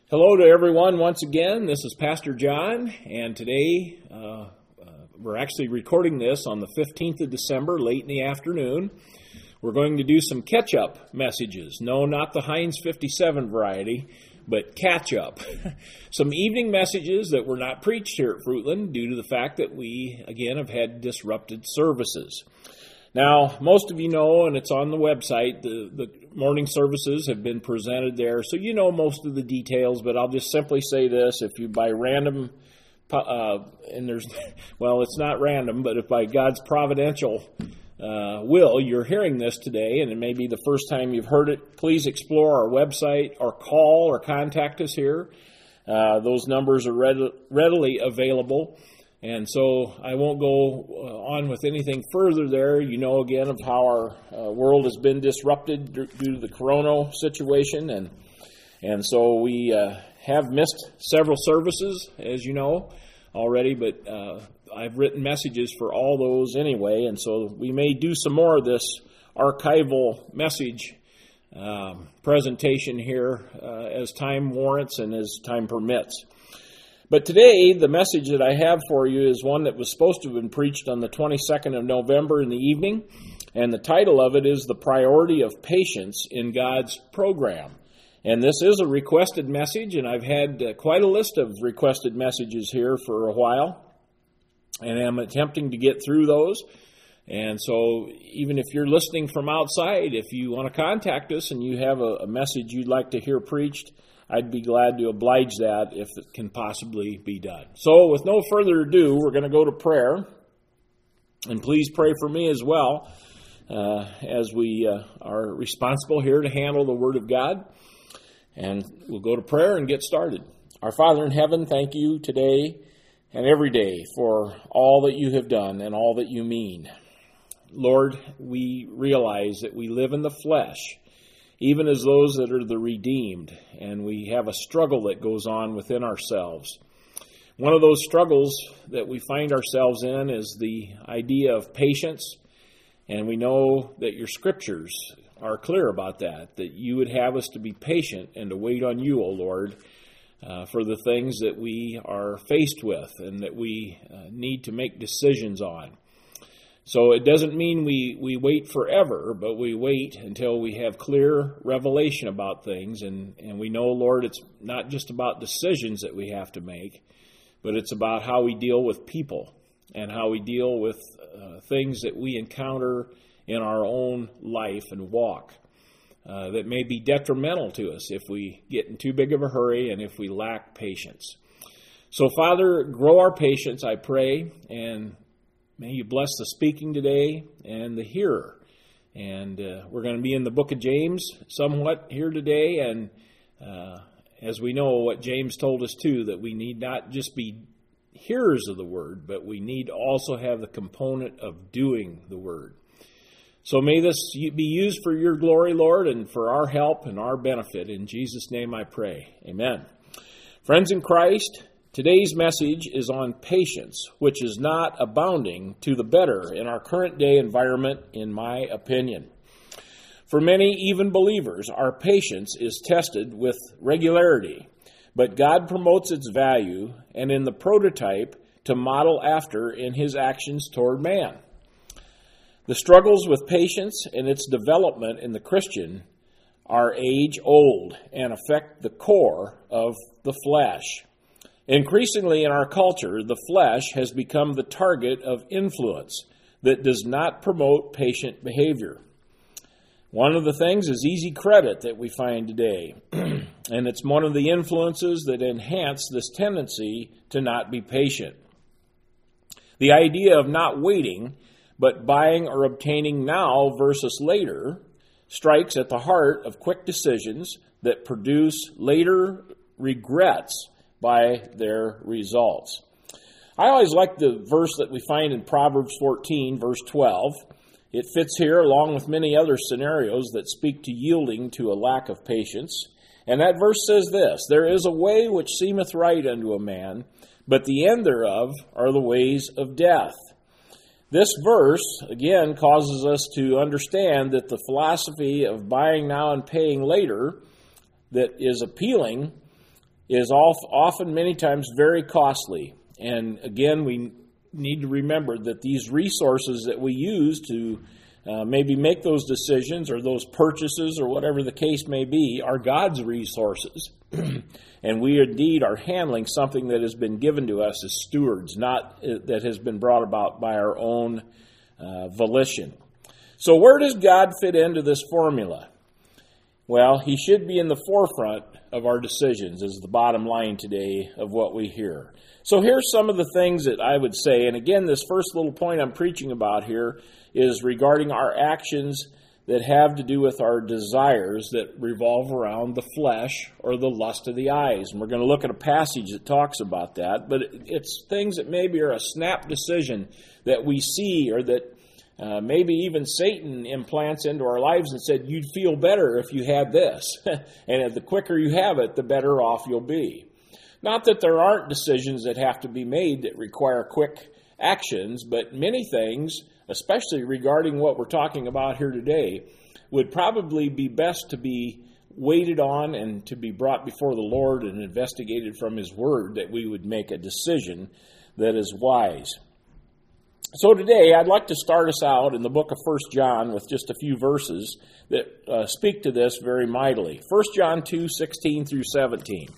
Hello to everyone once again. This is Pastor John, and today we're actually recording this on the 15th of December, late in the afternoon. We're going to do some catch-up messages. No, not the Heinz 57 variety, but catch-up. Some evening messages that were not preached here at Fruitland due to the fact that we, again, have had disrupted services. Now, most of you know, and it's on the website, the morning services have been presented there, so you know most of the details, but I'll just simply say this: if you by random, it's not random, but if by God's providential will, you're hearing this today, and it may be the first time you've heard it, please explore our website or call or contact us here. Those numbers are readily available. And so I won't go on with anything further there. You know, again, of how our world has been disrupted due to the corona situation. And so we have missed several services, as you know, already. But I've written messages for all those anyway. And so we may do some more of this archival message presentation here as time warrants and as time permits. But today, the message that I have for you is one that was supposed to have been preached on the 22nd of November in the evening, and the title of it is The Priority of Patience in God's Program. And this is a requested message, and I've had quite a list of requested messages here for a while, and I'm attempting to get through those. And so even if you're listening from outside, if you want to contact us and you have a message you'd like to hear preached, I'd be glad to oblige that if it can possibly be done. So with no further ado, we're going to go to prayer. And please pray for me as well as we are responsible here to handle the Word of God. And we'll go to prayer and get started. Our Father in heaven, thank you today and every day for all that you have done and all that you mean. Lord, we realize that we live in the flesh, even as those that are the redeemed, and we have a struggle that goes on within ourselves. One of those struggles that we find ourselves in is the idea of patience, and we know that your scriptures are clear about that you would have us to be patient and to wait on you, O Lord, for the things that we are faced with and that we need to make decisions on. So it doesn't mean we wait forever, but we wait until we have clear revelation about things. And we know, Lord, it's not just about decisions that we have to make, but it's about how we deal with people and how we deal with things that we encounter in our own life and walk that may be detrimental to us if we get in too big of a hurry and if we lack patience. So, Father, grow our patience, I pray, and may you bless the speaking today and the hearer. And we're going to be in the book of James somewhat here today. And as we know, what James told us too, that we need not just be hearers of the word, but we need to also have the component of doing the word. So may this be used for your glory, Lord, and for our help and our benefit. In Jesus' name I pray. Amen. Friends in Christ, today's message is on patience, which is not abounding to the better in our current day environment, in my opinion. For many, even believers, our patience is tested with regularity, but God promotes its value and in the prototype to model after in his actions toward man. The struggles with patience and its development in the Christian are age-old and affect the core of the flesh. Increasingly in our culture, the flesh has become the target of influence that does not promote patient behavior. One of the things is easy credit that we find today, and it's one of the influences that enhance this tendency to not be patient. The idea of not waiting, but buying or obtaining now versus later strikes at the heart of quick decisions that produce later regrets by their results. I always like the verse that we find in Proverbs 14, verse 12. It fits here along with many other scenarios that speak to yielding to a lack of patience. And that verse says this: "There is a way which seemeth right unto a man, but the end thereof are the ways of death." This verse, again, causes us to understand that the philosophy of buying now and paying later that is appealing is often, many times, very costly. And again, we need to remember that these resources that we use to maybe make those decisions or those purchases or whatever the case may be are God's resources. And we indeed are handling something that has been given to us as stewards, not that has been brought about by our own volition. So where does God fit into this formula? Well, he should be in the forefront of our decisions, is the bottom line today of what we hear. So here's some of the things that I would say, and again, this first little point I'm preaching about here is regarding our actions that have to do with our desires that revolve around the flesh or the lust of the eyes. And we're going to look at a passage that talks about that, but it's things that maybe are a snap decision that we see, or that maybe even Satan implants into our lives and said, you'd feel better if you had this. And the quicker you have it, the better off you'll be. Not that there aren't decisions that have to be made that require quick actions, but many things, especially regarding what we're talking about here today, would probably be best to be waited on and to be brought before the Lord and investigated from His Word, that we would make a decision that is wise. So today, I'd like to start us out in the book of 1 John with just a few verses that speak to this very mightily. 1 John 2:16 through 17.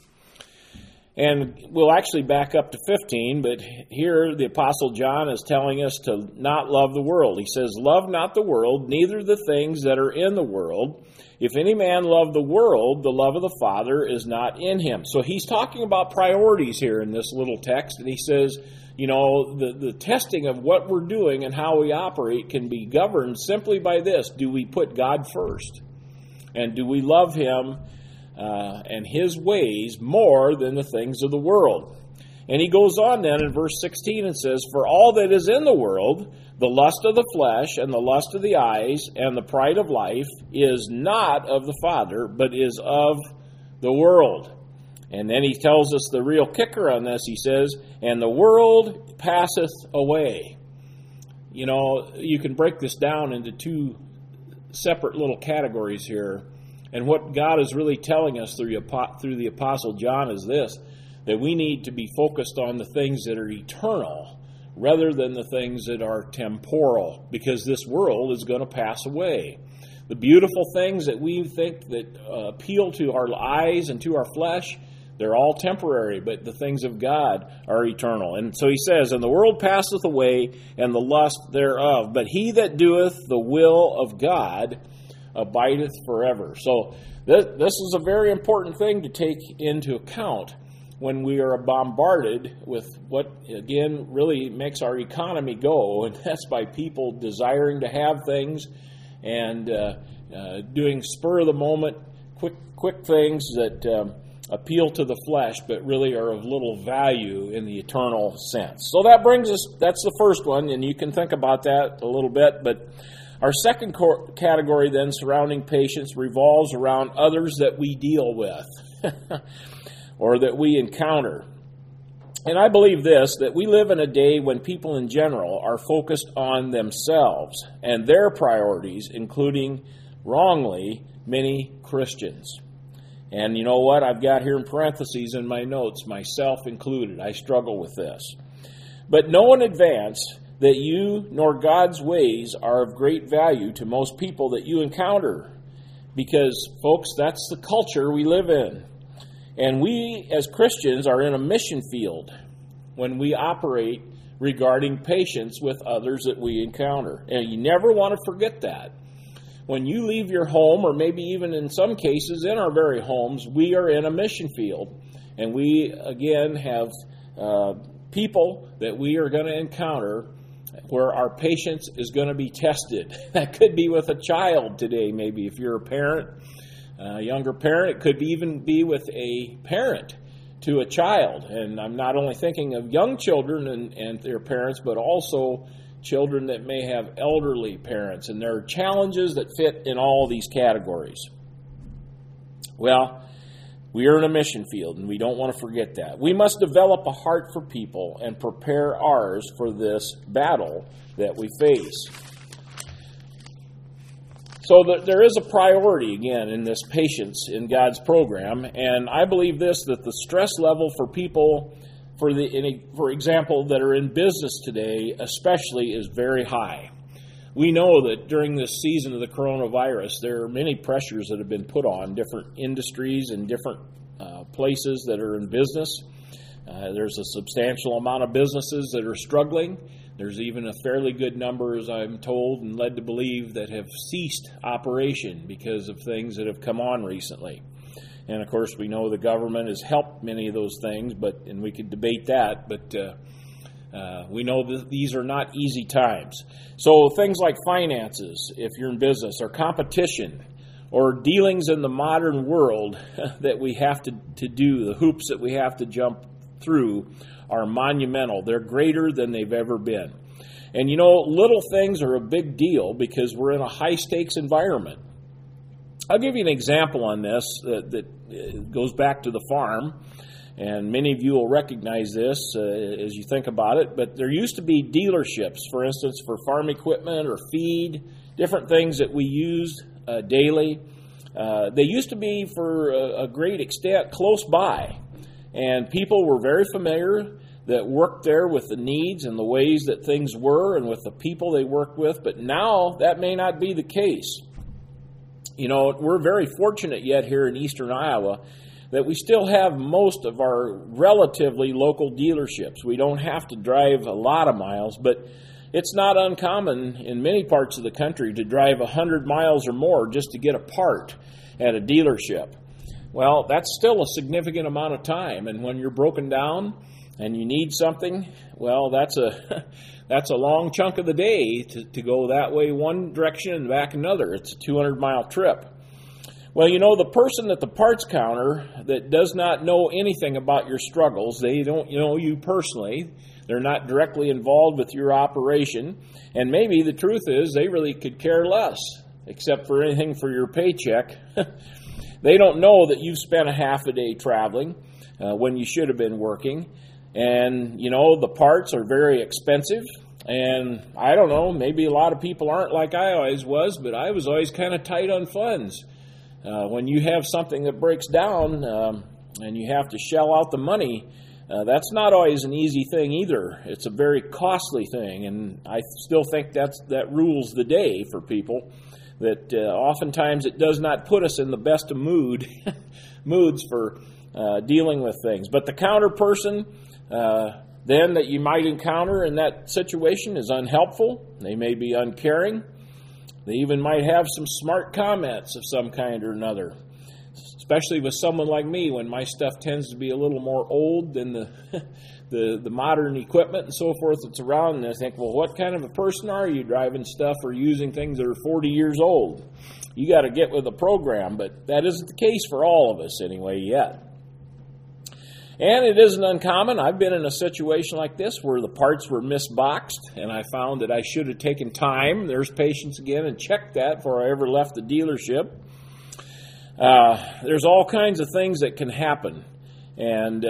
And we'll actually back up to 15, but here the Apostle John is telling us to not love the world. He says, love not the world, neither the things that are in the world. If any man love the world, the love of the Father is not in him. So he's talking about priorities here in this little text, and he says, you know, the testing of what we're doing and how we operate can be governed simply by this. Do we put God first? And do we love Him and His ways more than the things of the world? And he goes on then in verse 16 and says, for all that is in the world, the lust of the flesh and the lust of the eyes and the pride of life, is not of the Father, but is of the world. And then he tells us the real kicker on this. He says, and the world passeth away. You know, you can break this down into two separate little categories here. And what God is really telling us through the Apostle John is this, that we need to be focused on the things that are eternal rather than the things that are temporal, because this world is going to pass away. The beautiful things that we think that appeal to our eyes and to our flesh, they're all temporary, but the things of God are eternal. And so he says, and the world passeth away, and the lust thereof, but he that doeth the will of God abideth forever. So this is a very important thing to take into account when we are bombarded with what, again, really makes our economy go, and that's by people desiring to have things and doing spur-of-the-moment, quick things that appeal to the flesh, but really are of little value in the eternal sense. So that brings us, that's the first one, and you can think about that a little bit, but our second category then surrounding patience revolves around others that we deal with or that we encounter. And I believe this, that we live in a day when people in general are focused on themselves and their priorities, including, wrongly, many Christians. And you know what? I've got here in parentheses in my notes, myself included. I struggle with this. But know in advance that you nor God's ways are of great value to most people that you encounter. Because, folks, that's the culture we live in. And we, as Christians, are in a mission field when we operate regarding patience with others that we encounter. And you never want to forget that. When you leave your home, or maybe even in some cases in our very homes, we are in a mission field. And we, again, have people that we are going to encounter where our patience is going to be tested. That could be with a child today, maybe, if you're a parent, a younger parent. It could even be with a parent to a child. And I'm not only thinking of young children and their parents, but also children that may have elderly parents. And there are challenges that fit in all these categories. Well, we are in a mission field, and we don't want to forget that. We must develop a heart for people and prepare ours for this battle that we face. So there is a priority, again, in this patience in God's program, and I believe this, that the stress level for people, for example, that are in business today especially, is very high. We know that during this season of the coronavirus, there are many pressures that have been put on different industries and different places that are in business. There's a substantial amount of businesses that are struggling. There's even a fairly good number, as I'm told and led to believe, that have ceased operation because of things that have come on recently. And, of course, we know the government has helped many of those things, and we could debate that, but we know that these are not easy times. So things like finances, if you're in business, or competition, or dealings in the modern world that we have to do, the hoops that we have to jump through, are monumental. They're greater than they've ever been. And little things are a big deal because we're in a high-stakes environment. I'll give you an example on this that goes back to the farm, and many of you will recognize this as you think about it, but there used to be dealerships, for instance, for farm equipment or feed, different things that we used daily. They used to be, for a great extent, close by. And people were very familiar that worked there with the needs and the ways that things were and with the people they worked with. But now that may not be the case. We're very fortunate yet here in eastern Iowa that we still have most of our relatively local dealerships. We don't have to drive a lot of miles, but it's not uncommon in many parts of the country to drive 100 miles or more just to get a part at a dealership. Well, that's still a significant amount of time, and when you're broken down and you need something, well, that's a long chunk of the day to go that way one direction and back another. It's a 200-mile trip. Well, the person at the parts counter that does not know anything about your struggles, they don't know you personally, they're not directly involved with your operation, and maybe the truth is they really could care less, except for anything for your paycheck. They don't know that you've spent a half a day traveling when you should have been working. And, the parts are very expensive. And I don't know, maybe a lot of people aren't like I always was, but I was always kind of tight on funds. When you have something that breaks down and you have to shell out the money, that's not always an easy thing either. It's a very costly thing. And I still think that rules the day for people. That oftentimes it does not put us in the best of moods for dealing with things. But the counter person then that you might encounter in that situation is unhelpful. They may be uncaring. They even might have some smart comments of some kind or another, especially with someone like me when my stuff tends to be a little more old than the modern equipment and so forth that's around. And I think, well, what kind of a person are you driving stuff or using things that are 40 years old? You got to get with the program, but that isn't the case for all of us anyway yet. And it isn't uncommon. I've been in a situation like this where the parts were misboxed, and I found that I should have taken time, there's patience again, and checked that before I ever left the dealership. There's all kinds of things that can happen, and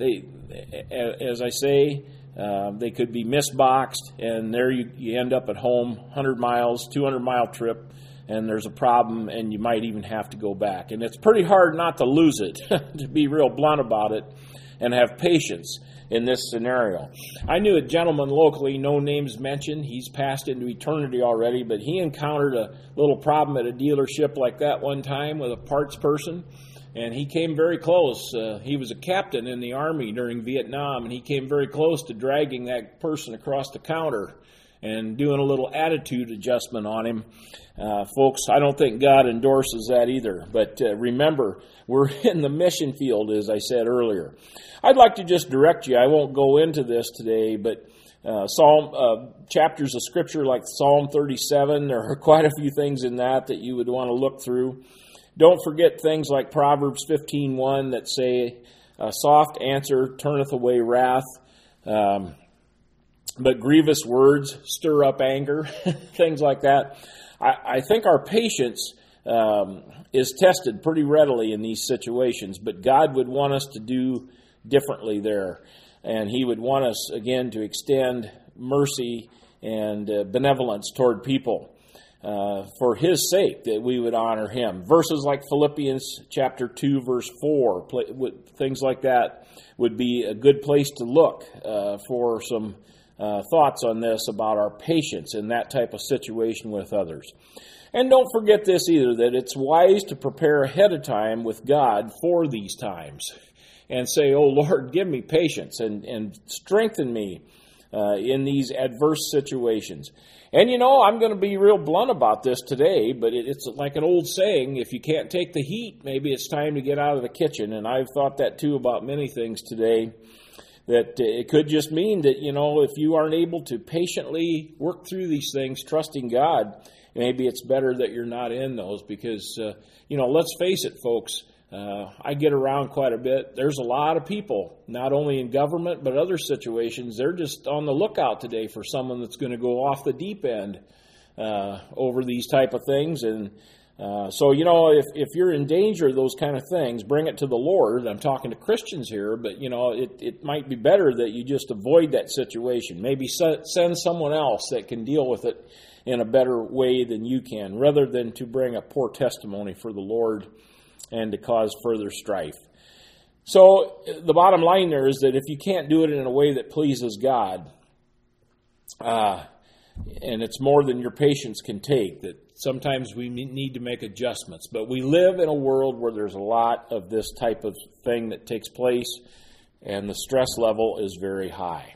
as I say, they could be misboxed, and there you end up at home, 100 miles, 200-mile trip, and there's a problem, and you might even have to go back. And it's pretty hard not to lose it, to be real blunt about it, and have patience in this scenario. I knew a gentleman locally, no names mentioned. He's passed into eternity already, but he encountered a little problem at a dealership like that one time with a parts person, and he came very close. He was a captain in the Army during Vietnam, and he came very close to dragging that person across the counter and doing a little attitude adjustment on him. Folks, I don't think God endorses that either. But remember, we're in the mission field, as I said earlier. I'd like to just direct you. I won't go into this today, but chapters of Scripture like Psalm 37, there are quite a few things in that you would want to look through. Don't forget things like Proverbs 15:1 that say, a soft answer turneth away wrath. But grievous words stir up anger, things like that. I think our patience is tested pretty readily in these situations, but God would want us to do differently there. And He would want us, again, to extend mercy and benevolence toward people. for His sake, that we would honor Him. Verses like Philippians chapter 2, verse 4, things like that would be a good place to look for some thoughts on this about our patience in that type of situation with others. And don't forget this either, that it's wise to prepare ahead of time with God for these times and say, oh Lord, give me patience and strengthen me in these adverse situations. And I'm going to be real blunt about this today, but it's like an old saying, if you can't take the heat, maybe it's time to get out of the kitchen. And I've thought that too about many things today, that it could just mean that, if you aren't able to patiently work through these things, trusting God, maybe it's better that you're not in those because, let's face it, folks, I get around quite a bit. There's a lot of people, not only in government, but other situations. They're just on the lookout today for someone that's going to go off the deep end over these type of things. And so, if you're in danger of those kind of things, bring it to the Lord. I'm talking to Christians here, but, it might be better that you just avoid that situation. Maybe send someone else that can deal with it in a better way than you can, rather than to bring a poor testimony for the Lord and to cause further strife. So the bottom line there is that if you can't do it in a way that pleases God, and it's more than your patience can take, that sometimes we need to make adjustments. But we live in a world where there's a lot of this type of thing that takes place, and the stress level is very high.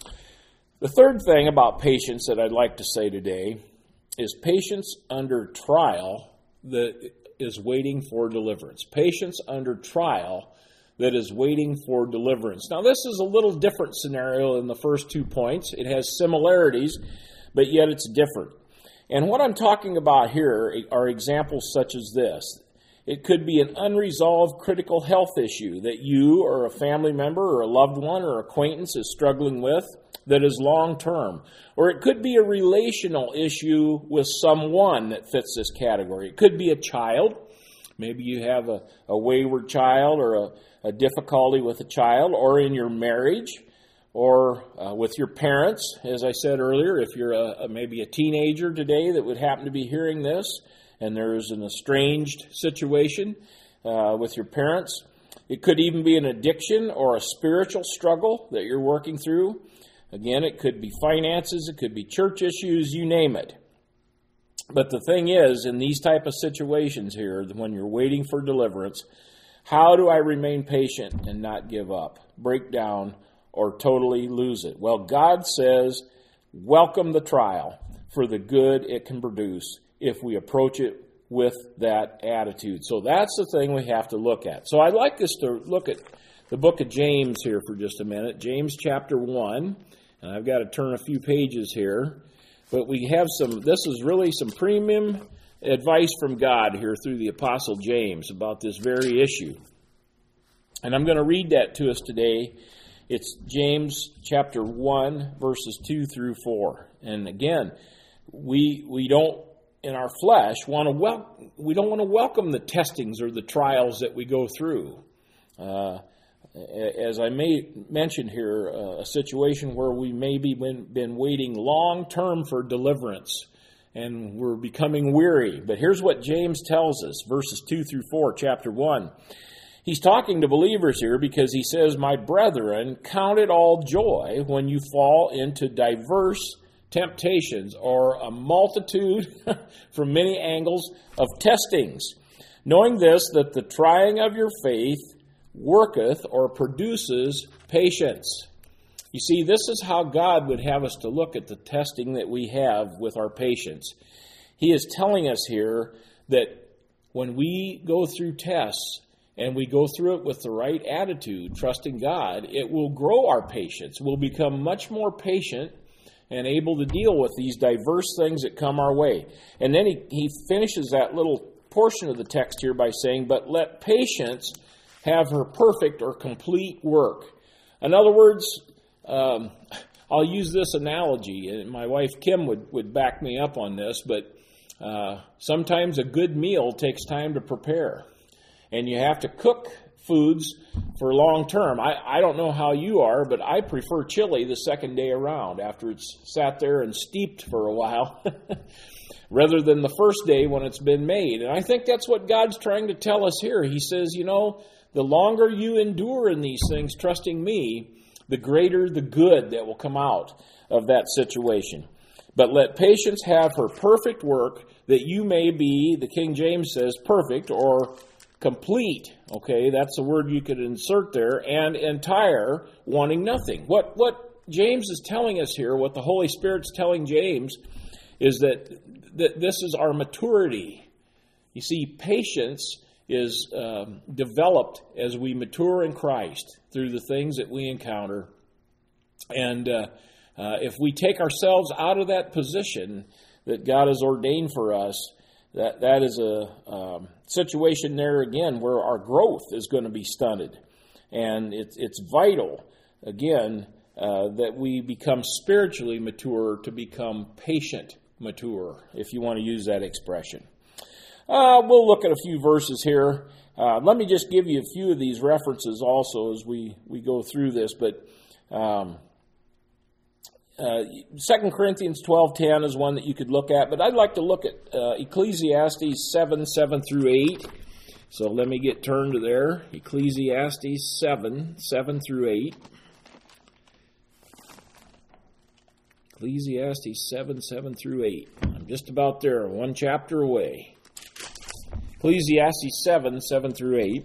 The third thing about patience that I'd like to say today is patience under trial that is waiting for deliverance. Patience under trial that is waiting for deliverance. Now, this is a little different scenario than the first 2 points. It has similarities, but yet it's different. And what I'm talking about here are examples such as this. It could be an unresolved critical health issue that you or a family member or a loved one or acquaintance is struggling with that is long-term. Or it could be a relational issue with someone that fits this category. It could be a child. Maybe you have a wayward child or a difficulty with a child, or in your marriage, or with your parents. As I said earlier, if you're maybe a teenager today that would happen to be hearing this, and there's an estranged situation with your parents. It could even be an addiction or a spiritual struggle that you're working through. Again, it could be finances, it could be church issues, you name it. But the thing is, in these type of situations here, when you're waiting for deliverance, how do I remain patient and not give up, break down, or totally lose it? Well, God says, welcome the trial for the good it can produce if we approach it with that attitude. So that's the thing we have to look at. So I'd like us to look at the book of James here for just a minute. James chapter 1. And I've got to turn a few pages here. But we have this is really some premium advice from God here through the Apostle James about this very issue. And I'm going to read that to us today. It's James chapter 1, verses 2 through 4. And again, we don't, in our flesh, we don't want to welcome the testings or the trials that we go through. As I may mention here, a situation where we maybe been waiting long term for deliverance and we're becoming weary. But here's what James tells us, verses 2 through 4, chapter 1. He's talking to believers here because he says, "My brethren, count it all joy when you fall into diverse temptations," or a multitude from many angles of testings, "knowing this, that the trying of your faith worketh or produces patience." You see, this is how God would have us to look at the testing that we have with our patience. He is telling us here that when we go through tests and we go through it with the right attitude, trusting God, it will grow our patience. We'll become much more patient and able to deal with these diverse things that come our way. And then he finishes that little portion of the text here by saying, "But let patience have her perfect or complete work." In other words, I'll use this analogy, and my wife Kim would back me up on this, but sometimes a good meal takes time to prepare. And you have to cook foods for long term. I don't know how you are, but I prefer chili the second day around after it's sat there and steeped for a while. rather than the first day when it's been made. And I think that's what God's trying to tell us here. He says, the longer you endure in these things, trusting me, the greater the good that will come out of that situation. But let patience have her perfect work, that you may be, the King James says, perfect or complete. Okay, that's a word you could insert there, and entire, wanting nothing. What James is telling us here, what the Holy Spirit's telling James, is that this is our maturity. You see, patience is developed as we mature in Christ through the things that we encounter. And if we take ourselves out of that position that God has ordained for us, that is a situation there again where our growth is going to be stunted. And it's vital, again, that we become spiritually mature to become patient mature, if you want to use that expression. We'll look at a few verses here. Let me just give you a few of these references also as we go through this. But 2 Corinthians 12:10 is one that you could look at. But I'd like to look at Ecclesiastes 7 through 8. So let me get turned to there. Ecclesiastes 7 through 8. Ecclesiastes 7 through 8. I'm just about there, one chapter away. Ecclesiastes 7 through 8.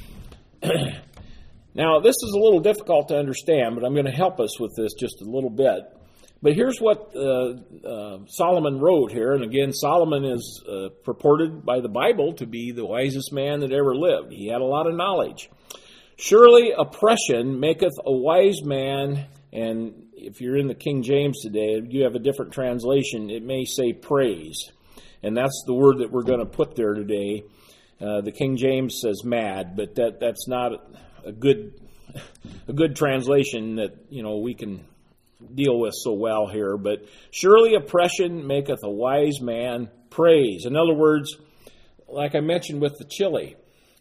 Now, this is a little difficult to understand, but I'm going to help us with this just a little bit. But here's what Solomon wrote here. And again, Solomon is purported by the Bible to be the wisest man that ever lived. He had a lot of knowledge. Surely oppression maketh a wise man, and if you're in the King James today, you have a different translation. It may say praise. And that's the word that we're going to put there today. The King James says mad, but that's not a good translation that we can deal with so well here. But surely oppression maketh a wise man praise. In other words, like I mentioned with the chili,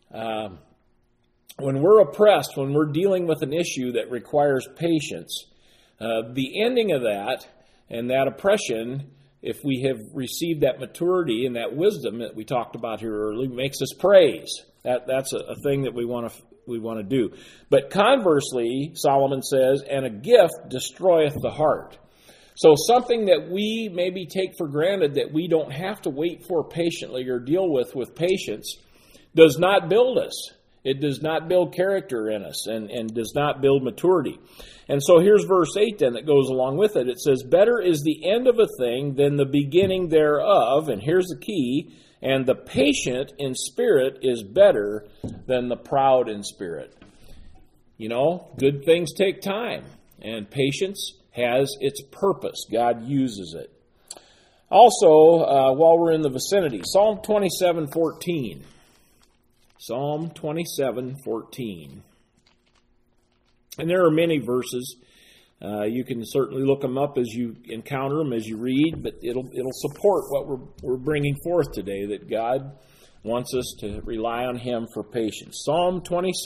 when we're oppressed, when we're dealing with an issue that requires patience, the ending of that and that oppression, if we have received that maturity and that wisdom that we talked about here earlier, makes us praise. That's a thing that we want to do. But conversely, Solomon says, and a gift destroyeth the heart. So something that we maybe take for granted that we don't have to wait for patiently or deal with patience does not build us. It does not build character in us and does not build maturity. And so here's verse 8 then that goes along with it. It says, better is the end of a thing than the beginning thereof. And here's the key. And the patient in spirit is better than the proud in spirit. Good things take time. And patience has its purpose. God uses it. Also, while we're in the vicinity, Psalm 27:14. Psalm 27:14. And there are many verses. You can certainly look them up as you encounter them, as you read, but it'll support what we're bringing forth today, that God wants us to rely on Him for patience. Psalm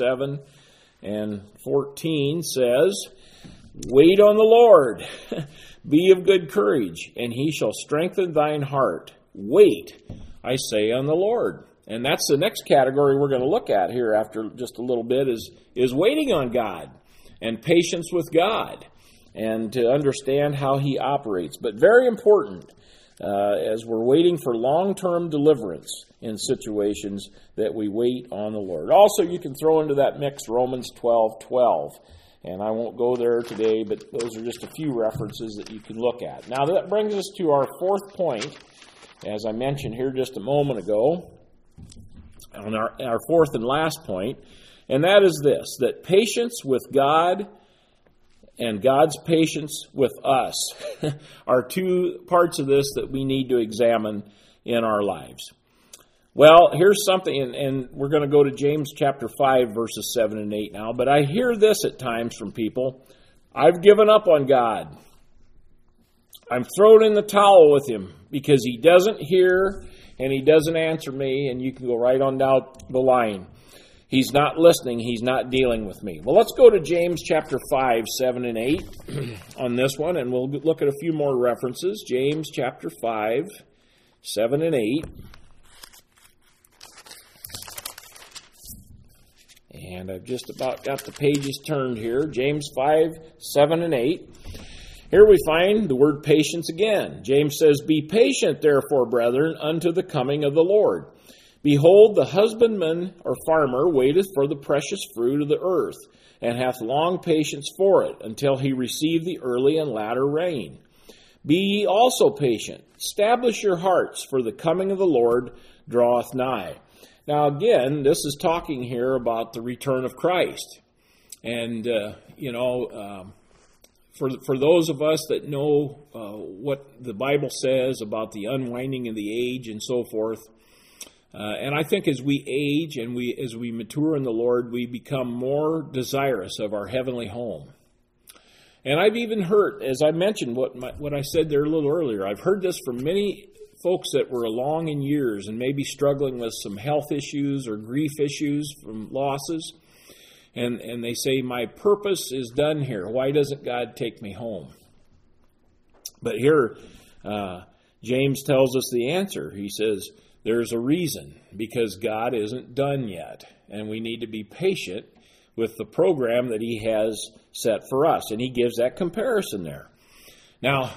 27:14 says, wait on the Lord, be of good courage, and He shall strengthen thine heart. Wait, I say, on the Lord. And that's the next category we're going to look at here after just a little bit is waiting on God and patience with God and to understand how He operates. But very important as we're waiting for long-term deliverance in situations that we wait on the Lord. Also, you can throw into that mix Romans 12:12. And I won't go there today, but those are just a few references that you can look at. Now that brings us to our fourth point, as I mentioned here just a moment ago, on our fourth and last point, and that is this, that patience with God and God's patience with us are two parts of this that we need to examine in our lives. Well, here's something, and we're going to go to James chapter 5, verses 7 and 8 now, but I hear this at times from people. I've given up on God. I'm thrown in the towel with Him because He doesn't hear and He doesn't answer me, and you can go right on down the line. He's not listening. He's not dealing with me. Well, let's go to James chapter 5, 7 and 8 on this one, and we'll look at a few more references. James chapter 5, 7 and 8. And I've just about got the pages turned here. James 5, 7 and 8. Here we find the word patience again. James says, "Be patient, therefore, brethren, unto the coming of the Lord. Behold, the husbandman or farmer waiteth for the precious fruit of the earth, and hath long patience for it, until he receive the early and latter rain. Be ye also patient. Establish your hearts, for the coming of the Lord draweth nigh." Now again, this is talking here about the return of Christ. And, for those of us that know what the Bible says about the unwinding of the age and so forth, and I think as we age and as we mature in the Lord, we become more desirous of our heavenly home. And I've even heard, as I mentioned what I said there a little earlier, I've heard this from many folks that were along in years and maybe struggling with some health issues or grief issues from losses. And they say, "My purpose is done here. Why doesn't God take me home?" But here, James tells us the answer. He says, there's a reason, because God isn't done yet. And we need to be patient with the program that he has set for us. And he gives that comparison there. Now,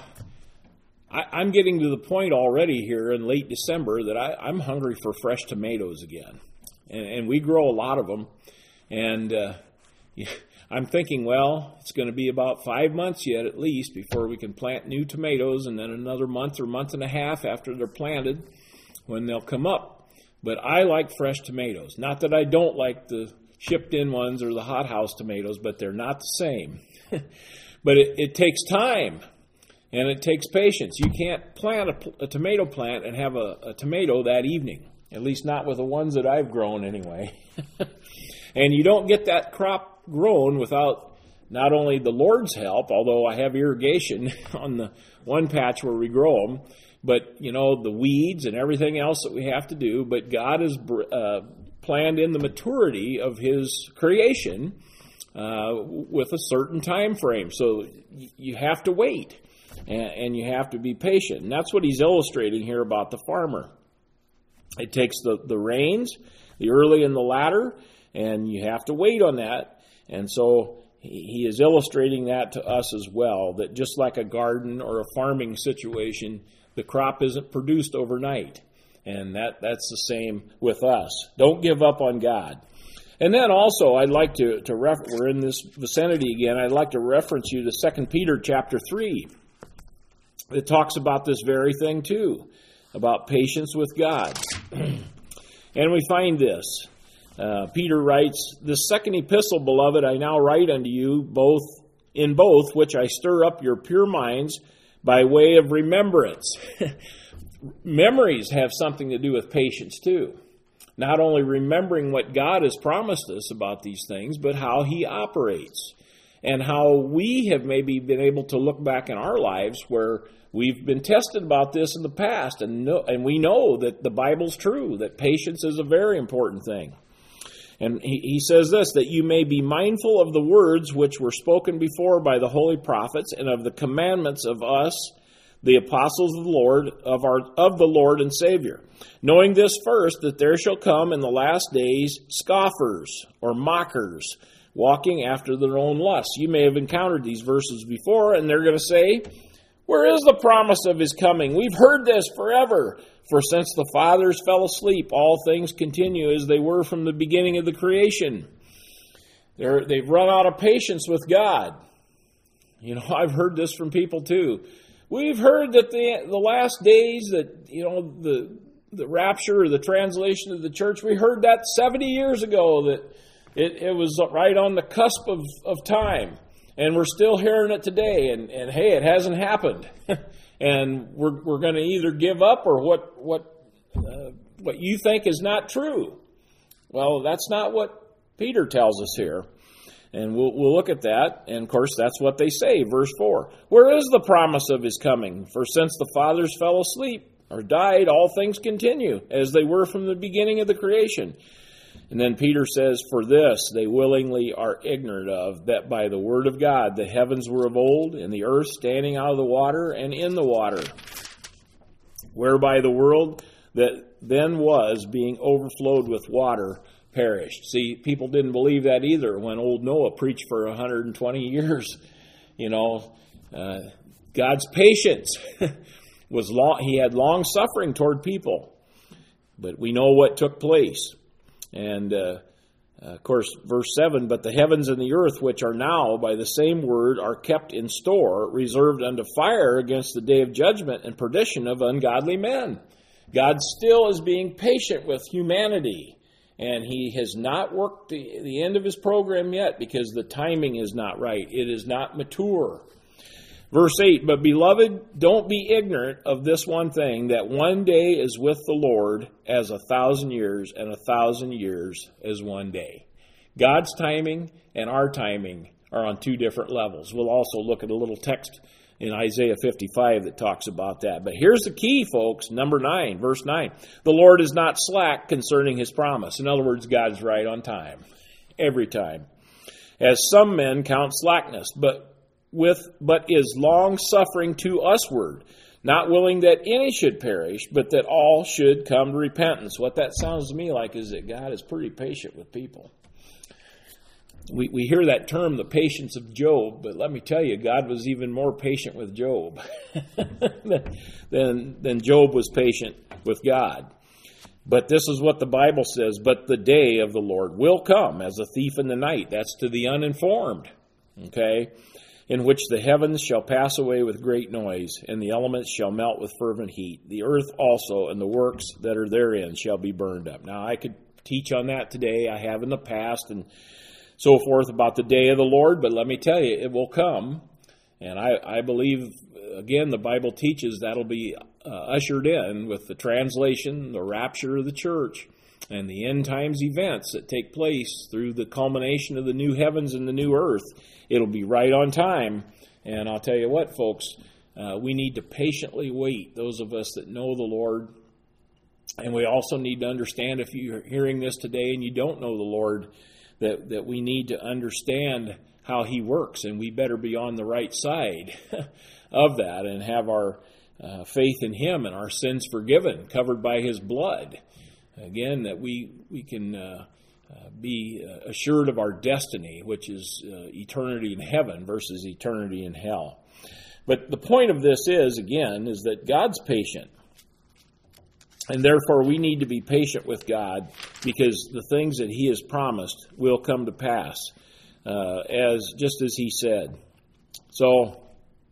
I'm getting to the point already here in late December that I'm hungry for fresh tomatoes again. And we grow a lot of them. And I'm thinking, well, it's going to be about 5 months yet at least before we can plant new tomatoes, and then another month or month and a half after they're planted when they'll come up. But I like fresh tomatoes. Not that I don't like the shipped-in ones or the hothouse tomatoes, but they're not the same. But it takes time, and it takes patience. You can't plant a tomato plant and have a tomato that evening, at least not with the ones that I've grown anyway. And you don't get that crop grown without not only the Lord's help, although I have irrigation on the one patch where we grow them, but, the weeds and everything else that we have to do. But God has planned in the maturity of his creation with a certain time frame. So you have to wait, and you have to be patient. And that's what he's illustrating here about the farmer. It takes the rains, the early and the latter, and you have to wait on that. And so he is illustrating that to us as well, that just like a garden or a farming situation, the crop isn't produced overnight. And that's the same with us. Don't give up on God. And then also, I'd like to we're in this vicinity again, I'd like to reference you to 2 Peter chapter 3. It talks about this very thing too, about patience with God. And we find this. Peter writes, "This second epistle, beloved, I now write unto you, both which I stir up your pure minds by way of remembrance." Memories have something to do with patience too. Not only remembering what God has promised us about these things, but how he operates. And how we have maybe been able to look back in our lives where we've been tested about this in the past, and we know that the Bible's true, that patience is a very important thing. And he says this, that you may be mindful of the words which were spoken before by the holy prophets, and of the commandments of us, the apostles of the Lord, of the Lord and Savior. Knowing this first, that there shall come in the last days scoffers or mockers, walking after their own lusts. You may have encountered these verses before, and they're going to say, "Where is the promise of his coming? We've heard this forever. For since the fathers fell asleep, all things continue as they were from the beginning of the creation." They've run out of patience with God. I've heard this from people too. We've heard that the last days, that the rapture or the translation of the church, we heard that 70 years ago, that it was right on the cusp of time. And we're still hearing it today, and hey, it hasn't happened. And we're going to either give up or what you think is not true. Well, that's not what Peter tells us here. And we'll look at that. And of course, that's what they say. Verse 4. "Where is the promise of his coming? For since the fathers fell asleep or died, all things continue as they were from the beginning of the creation." And then Peter says, "For this they willingly are ignorant of, that by the word of God the heavens were of old, and the earth standing out of the water and in the water." whereby the world that then was being overflowed with water perished. See, people didn't believe that either when old Noah preached for 120 years. God's patience was long. He had long suffering toward people, but we know what took place. And of course, verse 7, but the heavens and the earth, which are now by the same word, are kept in store, reserved unto fire against the day of judgment and perdition of ungodly men. God still is being patient with humanity, and he has not worked the end of his program yet because the timing is not right. It is not mature. Verse 8, but beloved, don't be ignorant of this one thing, that one day is with the Lord as 1,000 years, and 1,000 years as one day. God's timing and our timing are on two different levels. We'll also look at a little text in Isaiah 55 that talks about that. But here's the key, folks, number 9, verse 9. The Lord is not slack concerning his promise. In other words, God's right on time, every time. As some men count slackness, but is long-suffering to usward, not willing that any should perish, but that all should come to repentance. What that sounds to me like is that God is pretty patient with people. We hear that term, the patience of Job, but let me tell you, God was even more patient with Job than Job was patient with God. But this is what the Bible says, but the day of the Lord will come as a thief in the night. That's to the uninformed, okay? In which the heavens shall pass away with great noise, and the elements shall melt with fervent heat. The earth also and the works that are therein shall be burned up. Now, I could teach on that today. I have in the past and so forth about the day of the Lord, but let me tell you, it will come. And I believe, again, the Bible teaches that'll be ushered in with the translation, the rapture of the church, and the end times events that take place through the culmination of the new heavens and the new earth. It'll be right on time. And I'll tell you what, folks, we need to patiently wait, those of us that know the Lord. And we also need to understand, if you're hearing this today and you don't know the Lord, that we need to understand how he works, and we better be on the right side of that and have our faith in him and our sins forgiven, covered by his blood. Again, that we can be assured of our destiny, which is eternity in heaven versus eternity in hell. But the point of this is that God's patient. And therefore, we need to be patient with God, because the things that he has promised will come to pass, just as he said. So,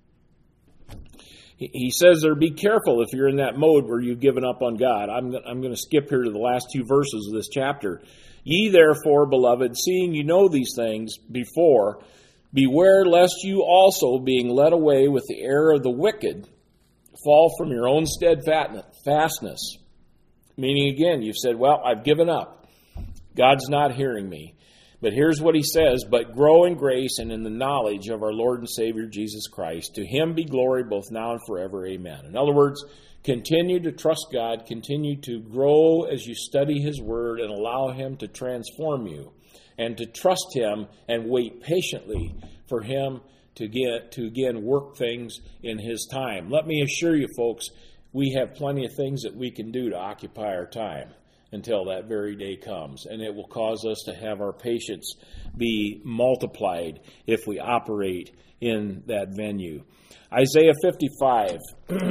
he says there, be careful if you're in that mode where you've given up on God. I'm going to skip here to the last two verses of this chapter. Ye therefore, beloved, seeing you know these things before, beware lest you also, being led away with the error of the wicked, fall from your own steadfastness. Meaning, again, you've said, well, I've given up. God's not hearing me. But here's what he says, but grow in grace and in the knowledge of our Lord and Savior Jesus Christ. To him be glory both now and forever. Amen. In other words, continue to trust God. Continue to grow as you study his word and allow him to transform you. And to trust him and wait patiently for him to again work things in his time. Let me assure you, folks, we have plenty of things that we can do to occupy our time until that very day comes. And it will cause us to have our patience be multiplied if we operate in that venue. Isaiah 55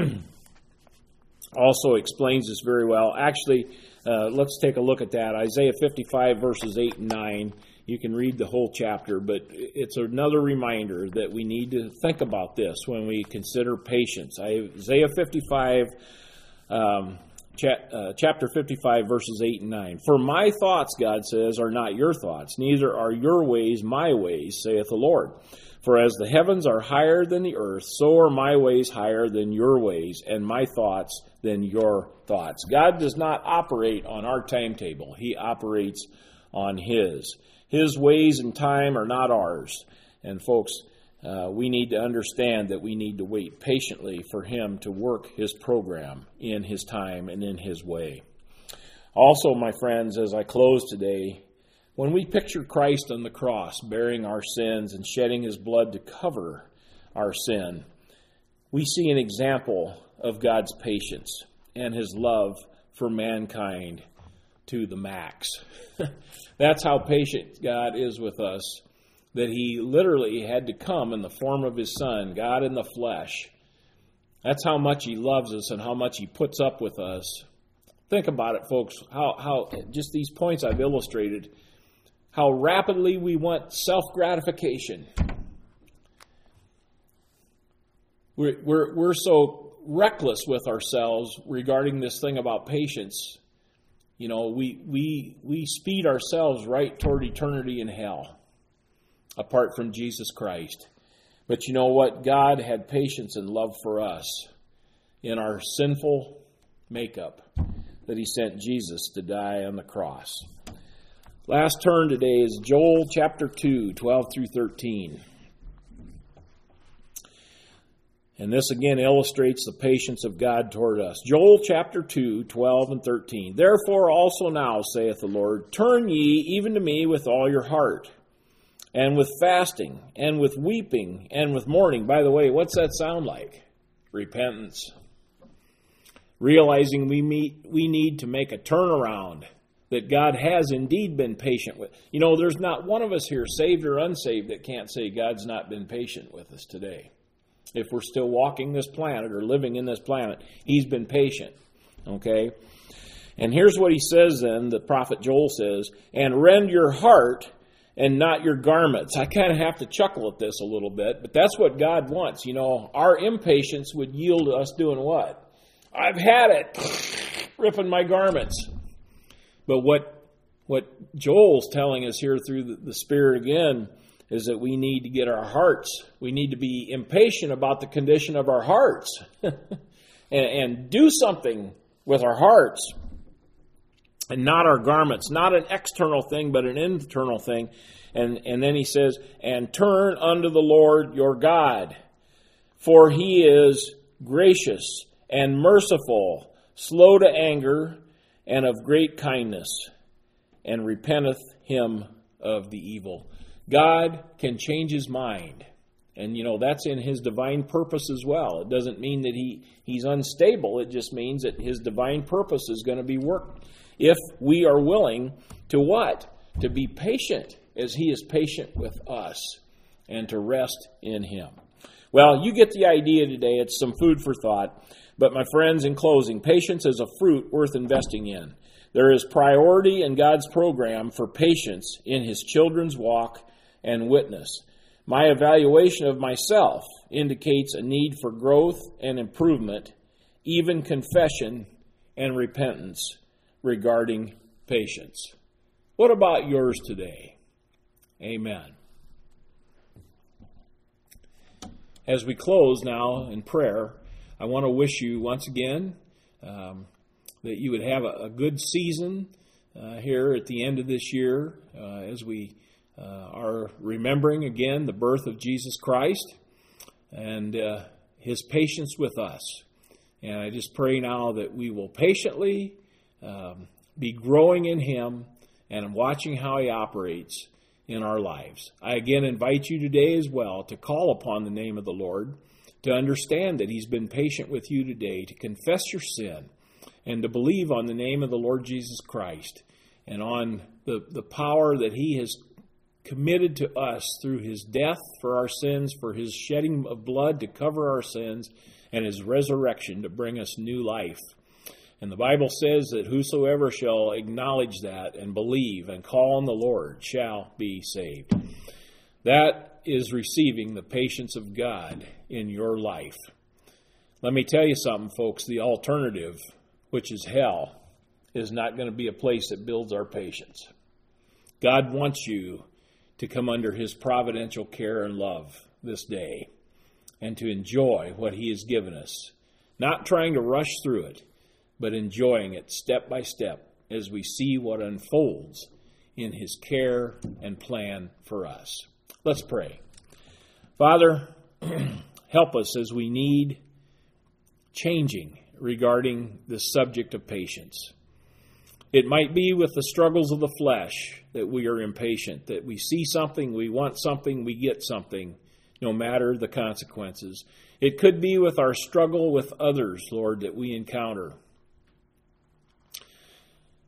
also explains this very well. Actually, let's take a look at that. Isaiah 55 verses 8 and 9. You can read the whole chapter, but it's another reminder that we need to think about this when we consider patience. Isaiah 55, chapter 55, verses 8 and 9. For my thoughts, God says, are not your thoughts, neither are your ways my ways, saith the Lord. For as the heavens are higher than the earth, so are my ways higher than your ways, and my thoughts than your thoughts. God does not operate on our timetable. He operates on his. His ways and time are not ours. And folks, we need to understand that we need to wait patiently for him to work his program in his time and in his way. Also, my friends, as I close today, when we picture Christ on the cross bearing our sins and shedding his blood to cover our sin, we see an example of God's patience. and his love for mankind to the max. That's how patient God is with us, that he literally had to come in the form of his Son, God in the flesh. That's how much he loves us and how much he puts up with us. Think about it, folks, how just these points I've illustrated, how rapidly we want self-gratification. We're so reckless with ourselves regarding this thing about patience. You know, we speed ourselves right toward eternity in hell apart from Jesus Christ. But you know what? God had patience and love for us in our sinful makeup, that he sent Jesus to die on the cross. Last turn today is Joel chapter 2, 12 through 13. And this again illustrates the patience of God toward us. Joel chapter 2, 12 and 13. Therefore also now, saith the Lord, turn ye even to me with all your heart, and with fasting, and with weeping, and with mourning. By the way, what's that sound like? Repentance. Realizing we need to make a turnaround, that God has indeed been patient with. You know, there's not one of us here, saved or unsaved, that can't say God's not been patient with us today. If we're still walking this planet or living in this planet, he's been patient. Okay? And here's what he says then, the prophet Joel says, and rend your heart and not your garments. I kind of have to chuckle at this a little bit, but that's what God wants. You know, our impatience would yield us doing what? I've had it, ripping my garments. But what Joel's telling us here through the Spirit again is that we need to get our hearts. We need to be impatient about the condition of our hearts and do something with our hearts and not our garments. Not an external thing, but an internal thing. And then he says, and turn unto the Lord your God, for he is gracious and merciful, slow to anger, and of great kindness, and repenteth him of the evil. God can change his mind. And, you know, that's in his divine purpose as well. It doesn't mean that he's unstable. It just means that his divine purpose is going to be worked if we are willing to what? To be patient as he is patient with us and to rest in him. Well, you get the idea today. It's some food for thought. But my friends, in closing, patience is a fruit worth investing in. There is priority in God's program for patience in his children's walk and witness. My evaluation of myself indicates a need for growth and improvement, even confession and repentance regarding patience. What about yours today? Amen. As we close now in prayer, I want to wish you once again that you would have a good season here at the end of this year as we are remembering again the birth of Jesus Christ and his patience with us. And I just pray now that we will patiently be growing in him and watching how he operates in our lives. I again invite you today as well to call upon the name of the Lord, to understand that he's been patient with you today, to confess your sin, and to believe on the name of the Lord Jesus Christ and on the power that he has committed to us through his death for our sins, for his shedding of blood to cover our sins, and his resurrection to bring us new life. And the Bible says that whosoever shall acknowledge that and believe and call on the Lord shall be saved. That is receiving the patience of God in your life. Let me tell you something, folks. The alternative, which is hell, is not going to be a place that builds our patience. God wants you to come under his providential care and love this day and to enjoy what he has given us. Not trying to rush through it, but enjoying it step by step as we see what unfolds in his care and plan for us. Let's pray. Father, help us as we need changing regarding the subject of patience. It might be with the struggles of the flesh that we are impatient, that we see something, we want something, we get something, no matter the consequences. It could be with our struggle with others, Lord, that we encounter.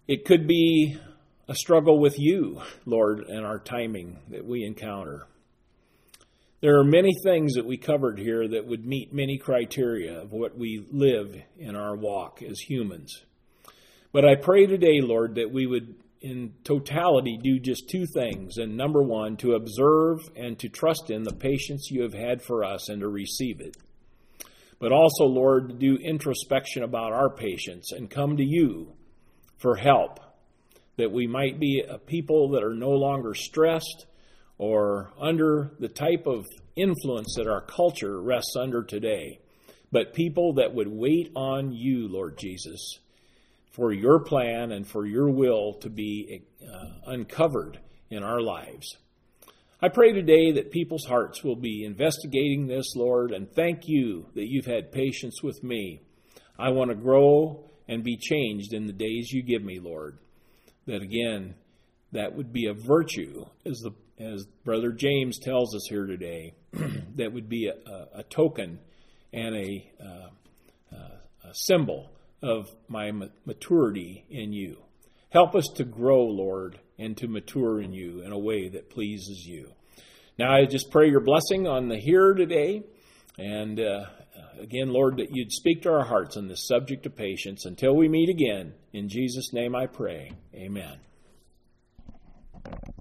It could be a struggle with you, Lord, and our timing that we encounter. There are many things that we covered here that would meet many criteria of what we live in our walk as humans. But I pray today, Lord, that we would in totality do just two things. And number one, to observe and to trust in the patience you have had for us and to receive it. But also, Lord, to do introspection about our patience and come to you for help, that we might be a people that are no longer stressed or under the type of influence that our culture rests under today, but people that would wait on you, Lord Jesus, for your plan and for your will to be uncovered in our lives. I pray today that people's hearts will be investigating this, Lord, and thank you that you've had patience with me. I want to grow and be changed in the days you give me, Lord. That again, that would be a virtue, as Brother James tells us here today, that would be a token and a symbol of my maturity in you. Help us to grow, Lord, and to mature in you in a way that pleases you. Now, I just pray your blessing on the hearer today. And again, Lord, that you'd speak to our hearts on this subject of patience. Until we meet again, in Jesus' name I pray. Amen.